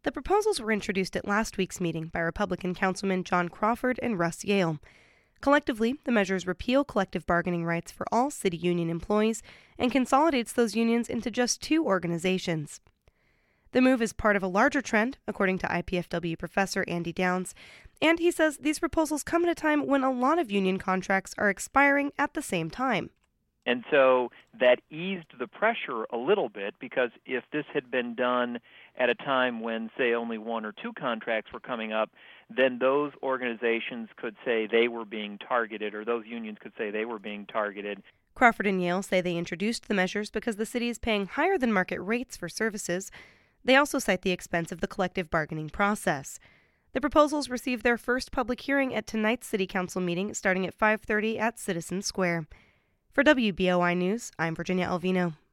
The proposals were introduced at last week's meeting by Republican Councilman John Crawford and Russ Yale. Collectively, the measures repeal collective bargaining rights for all city union employees and consolidates those unions into just two organizations. The move is part of a larger trend, according to IPFW professor Andy Downs, and he says these proposals come at a time when a lot of union contracts are expiring at the same time. And so that eased the pressure a little bit, because if this had been done at a time when, say, only one or two contracts were coming up, then those organizations could say they were being targeted, or those unions could say they were being targeted. Crawford and Yale say they introduced the measures because the city is paying higher than market rates for services. They also cite the expense of the collective bargaining process. The proposals received their first public hearing at tonight's City Council meeting starting at 5:30 at Citizen Square. For WBOI News, I'm Virginia Alvino.